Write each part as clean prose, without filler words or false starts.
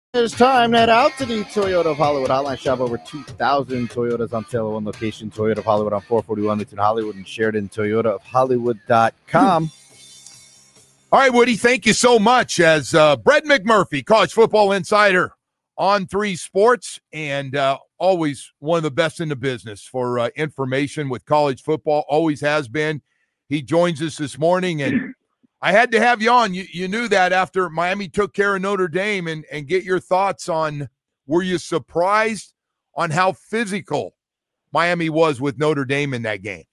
It's time to head out to the Toyota of Hollywood Hotline Shop. Over 2,000 Toyotas on sale at one location. Toyota of Hollywood on 441 between Hollywood and Sheridan. Toyota of Hollywood.com. All right, Woody, thank you so much. As Brett McMurphy, college football insider on 3 Sports, and always one of the best in the business for information with college football. Always has been. He joins us this morning, and I had to have you on. You knew that after Miami took care of Notre Dame, and get your thoughts on, were you surprised on how physical Miami was with Notre Dame in that game?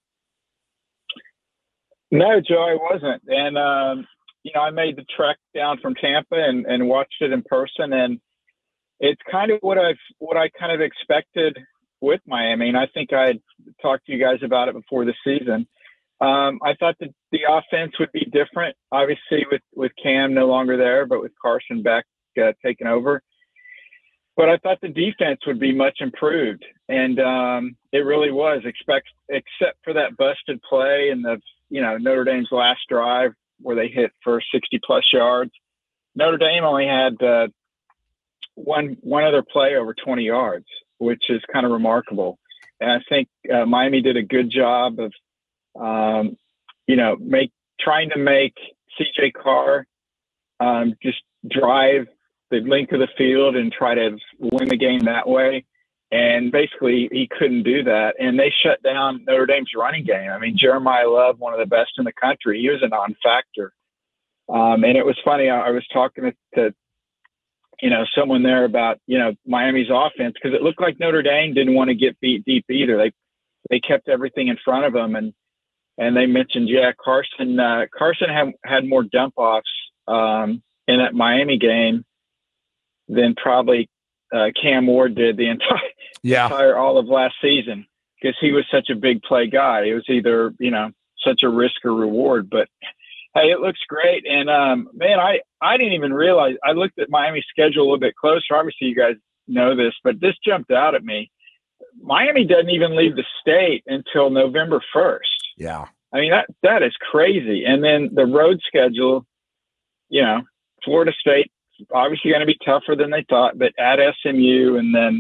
No, Joe, I wasn't. And, I made the trek down from Tampa and watched it in person. And it's kind of what I kind of expected with Miami. And I think I had talked to you guys about it before the season. I thought that the offense would be different, obviously with Cam no longer there, but with Carson back taking over. But I thought the defense would be much improved, and it really was. Except for that busted play in the Notre Dame's last drive where they hit for 60+ yards. Notre Dame only had one other play over 20 yards, which is kind of remarkable. And I think Miami did a good job of trying to make CJ Carr just drive the length of the field and try to win the game that way. And basically he couldn't do that. And they shut down Notre Dame's running game. I mean, Jeremiah Love, one of the best in the country, he was a non-factor. And it was funny. I was talking to someone there about, Miami's offense, because it looked like Notre Dame didn't want to get beat deep either. They kept everything in front of them. And they mentioned, Carson had more dump offs in that Miami game than probably Cam Ward did the entire all of last season, because he was such a big play guy. It was either, such a risk or reward. But hey, it looks great. And I didn't even realize. I looked at Miami's schedule a little bit closer. Obviously, you guys know this, but this jumped out at me. Miami doesn't even leave the state until November 1st. Yeah. I mean, that is crazy. And then the road schedule, Florida State, obviously going to be tougher than they thought, but at SMU, and then,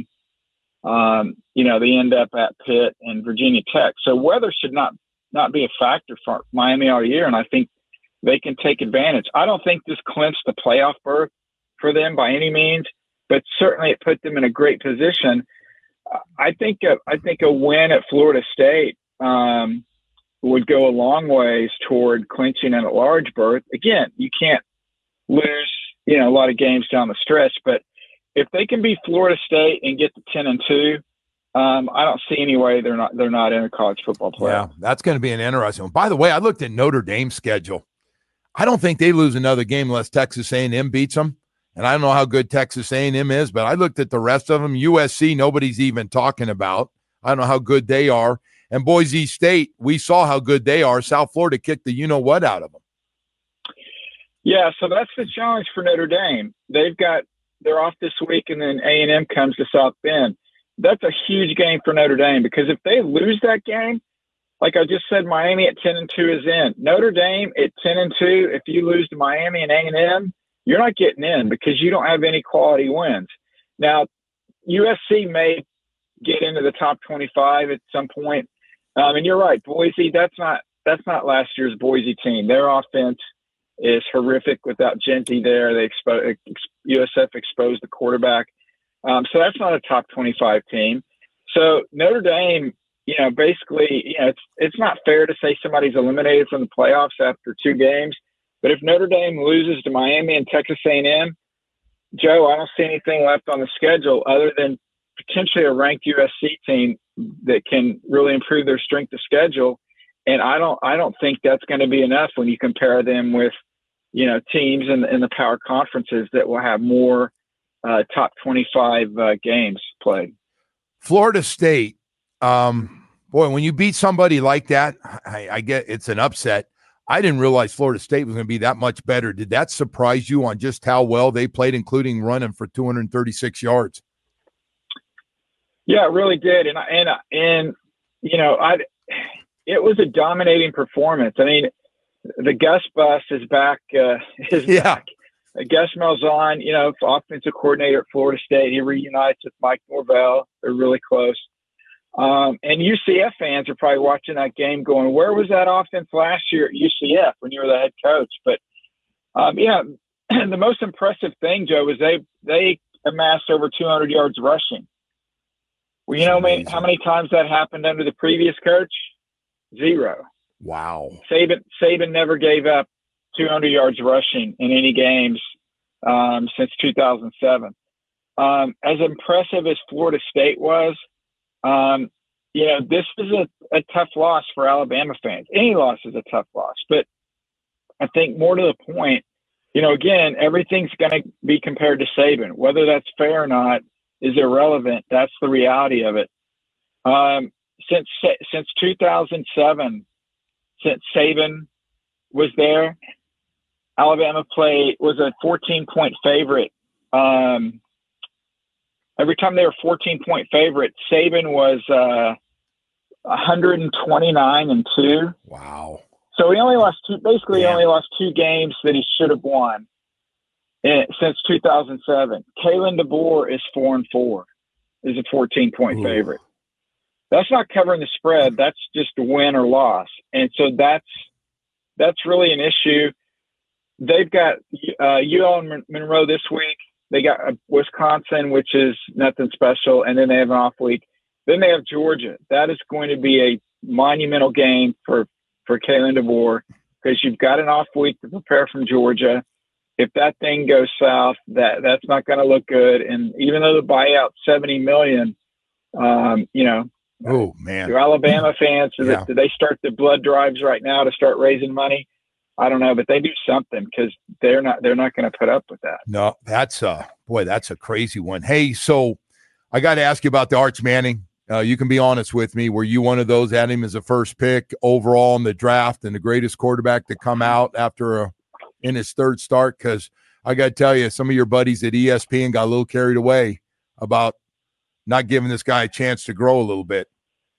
they end up at Pitt and Virginia Tech. So weather should not be a factor for Miami all year. And I think they can take advantage. I don't think this clinched the playoff berth for them by any means, but certainly it put them in a great position. I think a win at Florida State would go a long ways toward clinching an at-large berth. Again, you can't lose, a lot of games down the stretch, but if they can beat Florida State and get to 10-2, I don't see any way they're not in a college football playoff. Yeah, that's going to be an interesting one. By the way, I looked at Notre Dame's schedule. I don't think they lose another game unless Texas A&M beats them. And I don't know how good Texas A&M is, but I looked at the rest of them. USC, nobody's even talking about. I don't know how good they are. And Boise State, we saw how good they are. South Florida kicked the you-know-what out of them. Yeah, so that's the challenge for Notre Dame. They're off this week, and then A&M comes to South Bend. That's a huge game for Notre Dame, because if they lose that game, like I just said, Miami at 10-2 is in. Notre Dame at 10-2, if you lose to Miami and A&M, you're not getting in because you don't have any quality wins. Now, USC may get into the top 25 at some point. And you're right, Boise, that's not last year's Boise team. Their offense is horrific without Genty there. USF exposed the quarterback. So that's not a top 25 team. So Notre Dame, basically, it's not fair to say somebody's eliminated from the playoffs after 2 games. But if Notre Dame loses to Miami and Texas A&M, Joe, I don't see anything left on the schedule other than potentially a ranked USC team that can really improve their strength of schedule. And I don't think that's going to be enough when you compare them with, teams in the power conferences that will have more top 25 games played. Florida State, boy, when you beat somebody like that, I get it's an upset. I didn't realize Florida State was going to be that much better. Did that surprise you on just how well they played, including running for 236 yards? Yeah, it really did. It was a dominating performance. I mean, the Gus bus is back. Back. Gus Malzahn, offensive coordinator at Florida State. He reunites with Mike Norvell. They're really close. And UCF fans are probably watching that game going, where was that offense last year at UCF when you were the head coach? But, the most impressive thing, Joe, is they amassed over 200 yards rushing. Well, how many times that happened under the previous coach? 0. Wow. Saban never gave up 200 yards rushing in any games since 2007. As impressive as Florida State was, this is a tough loss for Alabama fans. Any loss is a tough loss. But I think more to the point, again, everything's going to be compared to Saban. Whether that's fair or not is irrelevant. That's the reality of it. Since 2007, since Saban was there, Alabama was a 14-point favorite. Every time they were 14-point favorite, Saban was 129-2. Wow. So he only lost two games that he should have won since 2007. Kalen DeBoer is 4-4, is a 14-point favorite. That's not covering the spread. That's just a win or loss. And so that's really an issue. They've got UL Monroe this week. They got Wisconsin, which is nothing special, and then they have an off week. Then they have Georgia. That is going to be a monumental game for Kalen DeBoer because you've got an off week to prepare from Georgia. If that thing goes south, that's not going to look good. And even though the buyout $70 million, oh man, to Alabama fans, do they start the blood drives right now to start raising money? I don't know, but they do something because they're not going to put up with that. No, that's a crazy one. Hey, so I got to ask you about the Arch Manning. You can be honest with me. Were you one of those had him as a first pick overall in the draft and the greatest quarterback to come out in his third start? Because I got to tell you, some of your buddies at ESPN got a little carried away about not giving this guy a chance to grow a little bit.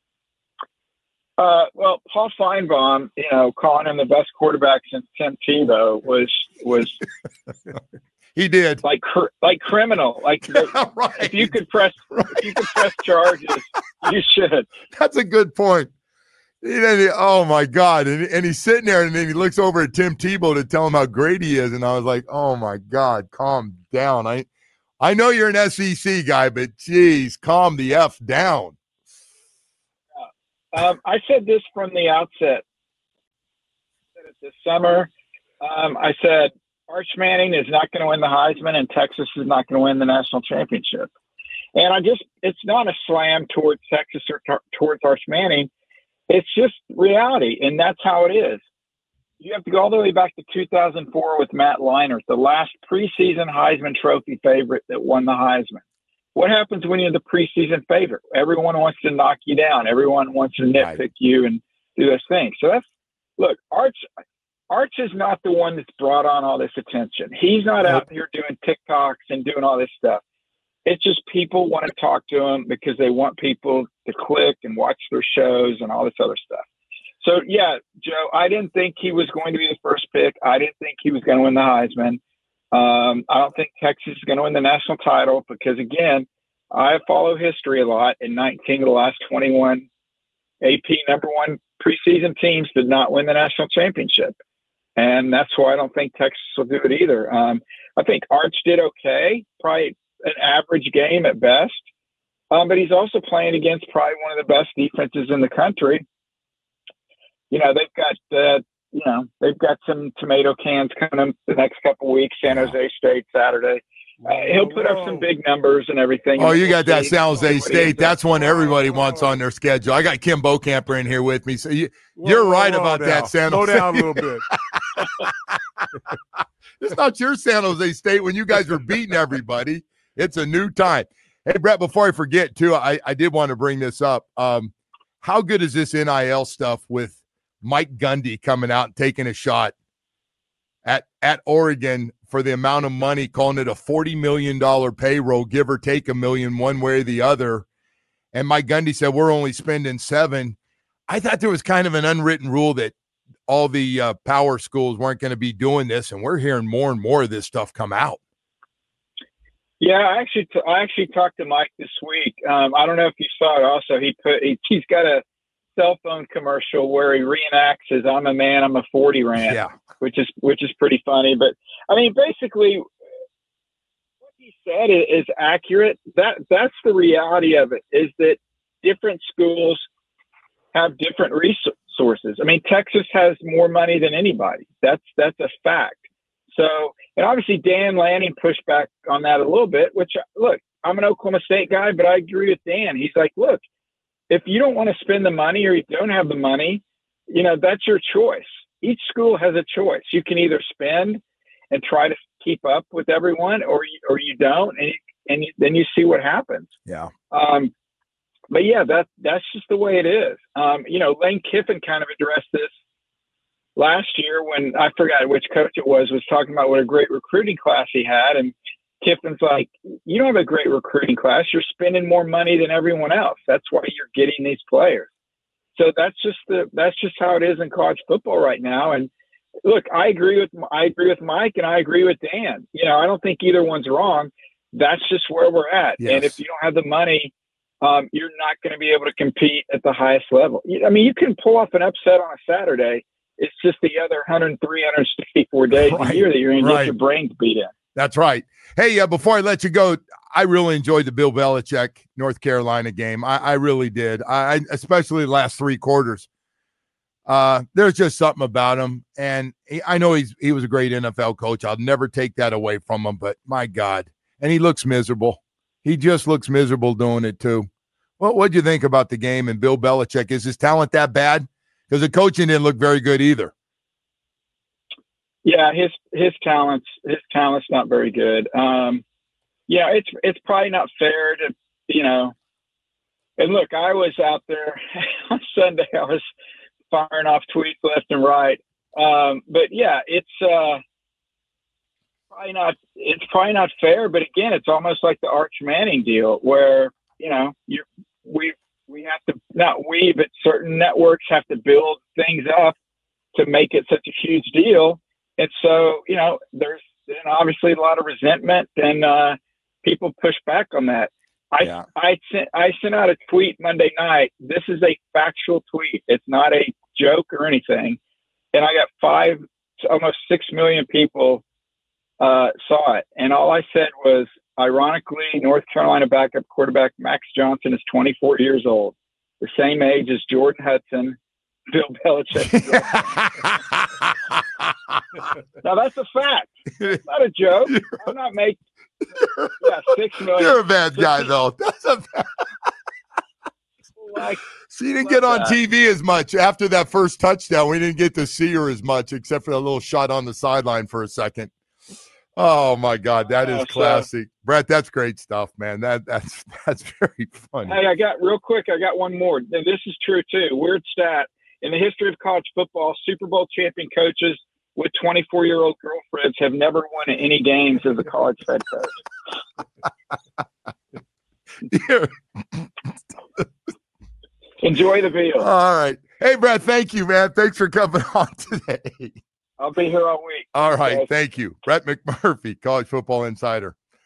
Well, Paul Feinbaum, calling him the best quarterback since Tim Tebow was he did like criminal. Like right. if you could press charges, you should. That's a good point. Oh my God! And he's sitting there, and then he looks over at Tim Tebow to tell him how great he is, and I was like, oh my God, calm down. I know you're an SEC guy, but geez, calm the F down. I said this from the outset. I said it this summer. I said Arch Manning is not going to win the Heisman, and Texas is not going to win the national championship. And it's not a slam towards Texas or towards Arch Manning. It's just reality, and that's how it is. You have to go all the way back to 2004 with Matt Leinart, the last preseason Heisman Trophy favorite that won the Heisman. What happens when you're the preseason favorite? Everyone wants to knock you down. Everyone wants to nitpick you and do those things. So Arch is not the one that's brought on all this attention. He's not out here doing TikToks and doing all this stuff. It's just people want to talk to him because they want people to click and watch their shows and all this other stuff. So, yeah, Joe, I didn't think he was going to be the first pick. I didn't think he was going to win the Heisman. I don't think Texas is going to win the national title because, again, I follow history a lot. In 19 of the last 21 AP number one preseason teams did not win the national championship. And that's why I don't think Texas will do it either. I think Arch did okay, probably an average game at best. But he's also playing against probably one of the best defenses in the country. They've got some tomato cans coming up the next couple of weeks. San Jose State Saturday. He'll put up some big numbers and everything. Oh, you got that San Jose State. That's one everybody wants on their schedule. I got Kim Bocamper in here with me. So you're right about that, San Jose. Slow down a little bit. It's not your San Jose State when you guys were beating everybody. It's a new time. Hey, Brett, before I forget, too, I did want to bring this up. How good is this NIL stuff with Mike Gundy coming out and taking a shot at Oregon for the amount of money, calling it a $40 million payroll, give or take $1 million one way or the other. And Mike Gundy said, we're only spending $7 million. I thought there was kind of an unwritten rule that all the power schools weren't going to be doing this, and we're hearing more and more of this stuff come out. Yeah, I actually talked to Mike this week. I don't know if you saw it. Also, he's got a cell phone commercial where he reenacts his "I'm a man, I'm a 40" rant, which is pretty funny. But I mean, basically, what he said is accurate. That's the reality of it. Is that different schools have different resources. I mean, Texas has more money than anybody. That's a fact. So, and obviously Dan Lanning pushed back on that a little bit, which, look, I'm an Oklahoma State guy, but I agree with Dan. He's like, look, if you don't want to spend the money or you don't have the money, that's your choice. Each school has a choice. You can either spend and try to keep up with everyone, or you don't, and then you see what happens. Yeah. But yeah, that's just the way it is. Lane Kiffin kind of addressed this last year when I forgot which coach it was talking about what a great recruiting class he had. And Kiffin's like, you don't have a great recruiting class. You're spending more money than everyone else. That's why you're getting these players. So that's just how it is in college football right now. And look, I agree with Mike and I agree with Dan. I don't think either one's wrong. That's just where we're at. Yes. And if you don't have the money, you're not going to be able to compete at the highest level. I mean, you can pull off an upset on a Saturday. It's just the other 103, 164 days a year that you're going to get your brains beat in. That's right. Hey, before I let you go, I really enjoyed the Bill Belichick North Carolina game. I really did. I especially the last three quarters. There's just something about him, and I know he was a great NFL coach. I'll never take that away from him. But my God, and he looks miserable. He just looks miserable doing it too. Well, what'd you think about the game and Bill Belichick? Is his talent that bad? Because the coaching didn't look very good either. Yeah, his talent's not very good. It's probably not fair to, and look, I was out there on Sunday. I was firing off tweets left and right. But yeah, it's probably not fair. But again, it's almost like the Arch Manning deal where, we have to, not we, but certain networks have to build things up to make it such a huge deal. And so, there's obviously a lot of resentment and people push back on that. I sent out a tweet Monday night. This is a factual tweet. It's not a joke or anything. And I got almost 6 million people saw it. And all I said was, ironically, North Carolina backup quarterback Max Johnson is 24 years old, the same age as Jordan Hudson, Bill Belichick. Now, that's a fact. It's not a joke. I'm not making 6 million. You're a bad guy, though. That's a fact. So you didn't get on TV as much after that first touchdown. We didn't get to see her as much, except for a little shot on the sideline for a second. Oh my God, that is classic, Brett. That's great stuff, man. That's very funny. Hey, I got one more. And this is true too. Weird stat: in the history of college football, Super Bowl champion coaches with 24-year-old girlfriends have never won any games as a college head coach. Enjoy the video. All right. Hey, Brett, thank you, man. Thanks for coming on today. I'll be here all week. All right. Thank you. Brett McMurphy, College Football Insider.